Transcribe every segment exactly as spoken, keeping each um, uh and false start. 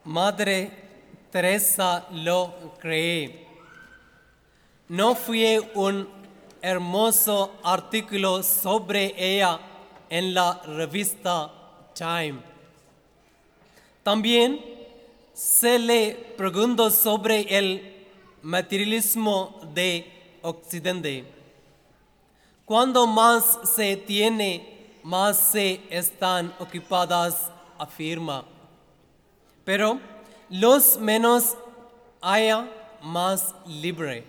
Madre Teresa lo creé. No fue un hermoso artículo sobre ella en la revista Time. También se le preguntó sobre el materialismo de Occidente. Cuando más se tiene, más se están ocupadas, afirma. Pero los menos haya, más libre.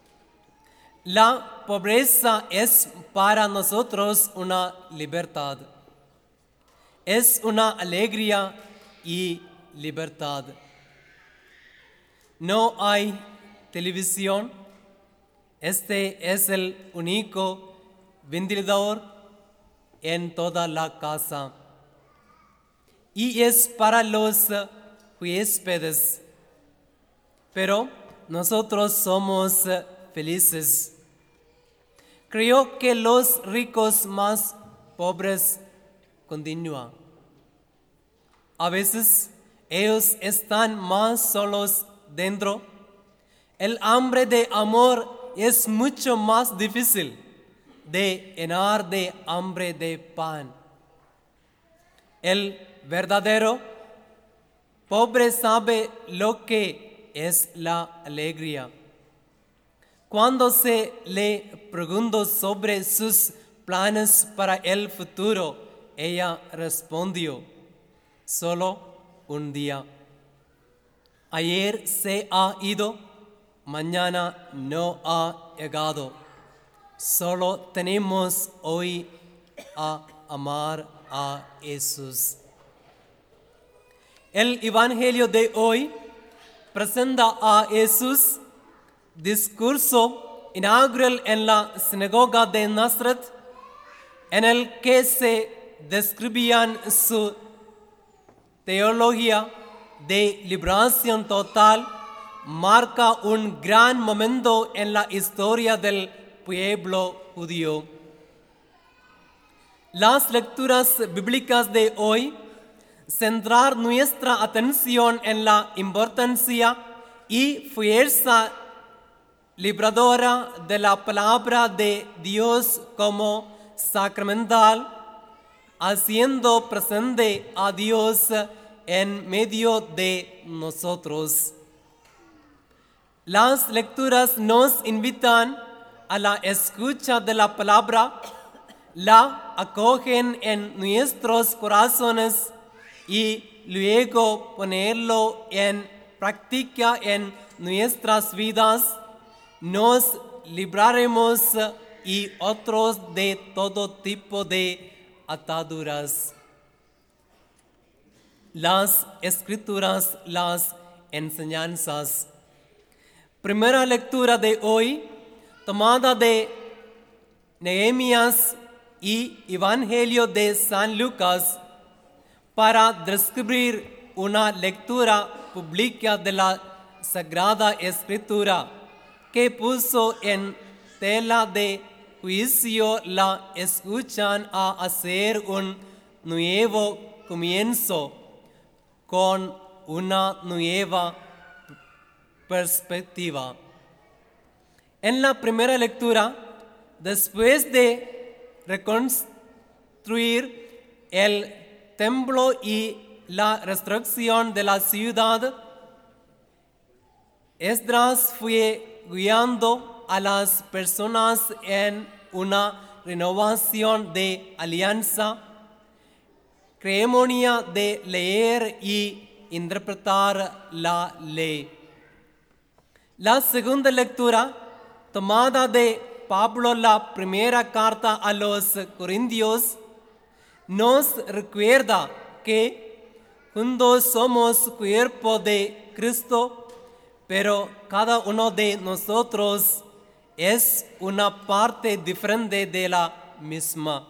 La pobreza es para nosotros una libertad. Es una alegría y libertad. No hay televisión. Este es el único ventilador en toda la casa. Y es para los huéspedes. Pero nosotros somos felices. Creo que los ricos más pobres continúan. A veces ellos están más solos dentro. El hambre de amor es mucho más difícil de llenar de hambre de pan. El verdadero pobre sabe lo que es la alegría. Cuando se le preguntó sobre sus planes para el futuro, ella respondió, solo un día. Ayer se ha ido, mañana no ha llegado. Solo tenemos hoy a amar a Jesús. El Evangelio de hoy presenta a Jesús discurso inaugural en la sinagoga de Nazaret, en el que se describían su teología de liberación total, marca un gran momento en la historia del pueblo judío. Las lecturas bíblicas de hoy centrar nuestra atención en la importancia y fuerza liberadora de la palabra de Dios como sacramental, haciendo presente a Dios en medio de nosotros. Las lecturas nos invitan a la escucha de la palabra, la acogen en nuestros corazones y luego ponerlo en práctica en nuestras vidas. Nos libraremos y otros de todo tipo de ataduras. Las escrituras, las enseñanzas. Primera lectura de hoy, tomada de Nehemías y Evangelio de San Lucas, para describir una lectura pública de la Sagrada Escritura que puso en tela de juicio la escuchan a hacer un nuevo comienzo con una nueva perspectiva. En la primera lectura, después de reconstruir el templo y la restricción de la ciudad, Esdras fue guiando a las personas en una renovación de alianza, ceremonia de leer y interpretar la ley. La segunda lectura, tomada de Pablo, la primera carta a los Corintios, nos recuerda que juntos somos cuerpo de Cristo, pero cada uno de nosotros es una parte diferente de la misma.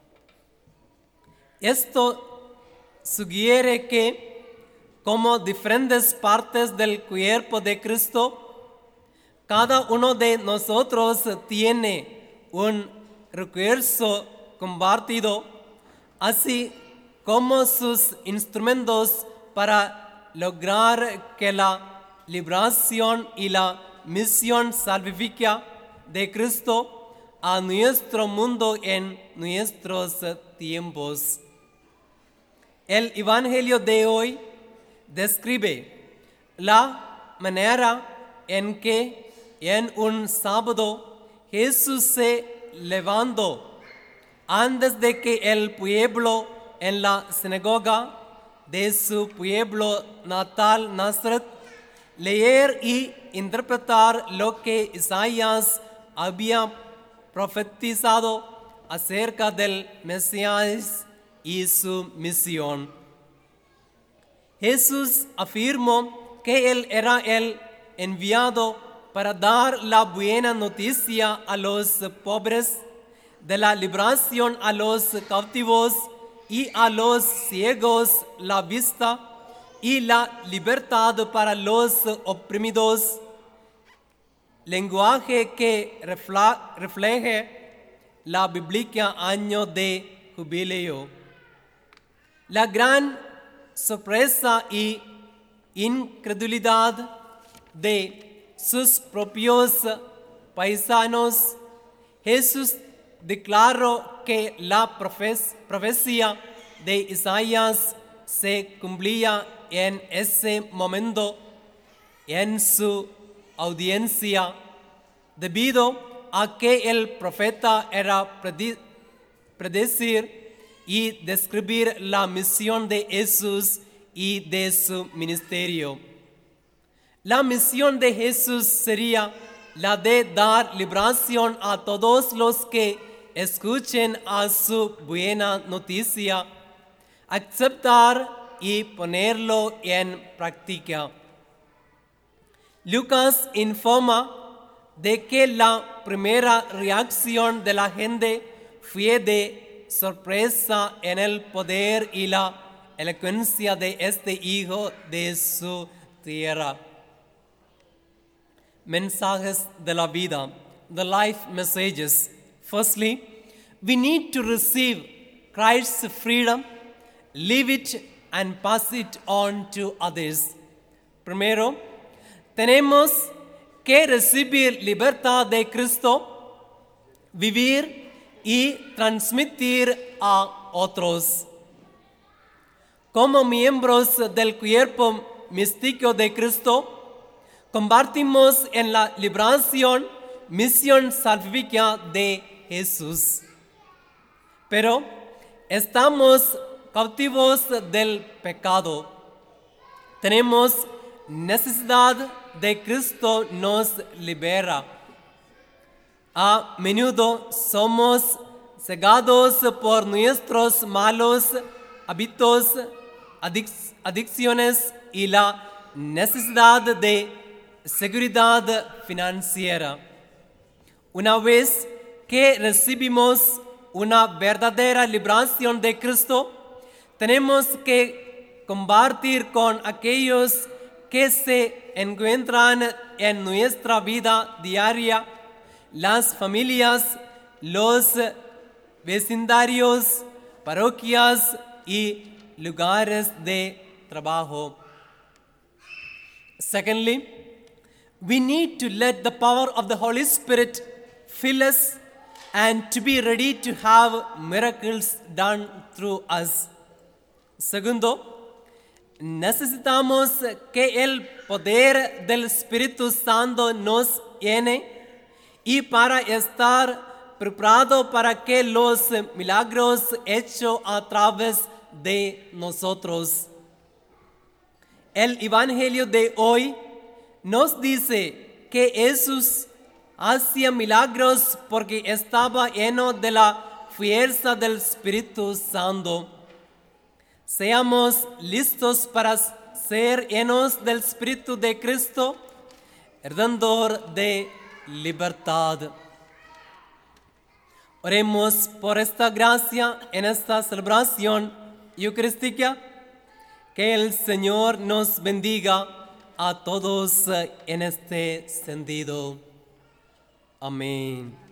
Esto sugiere que, como diferentes partes del cuerpo de Cristo, cada uno de nosotros tiene un recurso compartido, así como sus instrumentos para lograr que la liberación y la misión salvífica de Cristo a nuestro mundo en nuestros tiempos. El Evangelio de hoy describe la manera en que en un sábado Jesús se levantó antes de que el pueblo en la sinagoga de su pueblo natal Nazaret leer y interpretar lo que Isaías había profetizado acerca del Mesías y su misión. Jesús afirmó que Él era el enviado para dar la buena noticia a los pobres, de la liberación a los cautivos y a los ciegos la vista y la libertad para los oprimidos, lenguaje que refleje la bíblica año de jubileo. La gran sorpresa y incredulidad de sus propios paisanos, Jesús declaró que la profecía de Isaías se cumplía en ese momento en su audiencia, debido a que el profeta era predecir y describir la misión de Jesús y de su ministerio. La misión de Jesús sería la de dar liberación a todos los que escuchen a su buena noticia, aceptar y ponerlo en práctica. Lucas informa de que la primera reacción de la gente fue de sorpresa en el poder y la elocuencia de este hijo de su tierra. Mensajes de la vida, the life messages. Firstly, we need to receive Christ's freedom, live it and pass it on to others. Primero, tenemos que recibir libertad de Cristo, vivir y transmitir a otros. Como miembros del cuerpo místico de Cristo, compartimos en la liberación, misión salvífica de Jesús. Pero estamos cautivos del pecado. Tenemos necesidad de Cristo nos libera. A menudo somos cegados por nuestros malos hábitos, adic adicciones y la necesidad de seguridad financiera. Una vez que recibimos una verdadera liberación de Cristo, tenemos que compartir con aquellos que se encuentran en nuestra vida diaria, las familias, los vecindarios, parroquias y lugares de trabajo. Secondly, we need to let the power of the Holy Spirit fill us and to be ready to have miracles done through us. Segundo, necesitamos que el poder del Espíritu Santo nos llene y para estar preparado para que los milagros hechos a través de nosotros. El Evangelio de hoy nos dice que Jesús hacía milagros porque estaba lleno de la fuerza del Espíritu Santo. Seamos listos para ser llenos del Espíritu de Cristo, Redentor de libertad. Oremos por esta gracia en esta celebración eucarística. Que el Señor nos bendiga a todos en este sentido. Amén.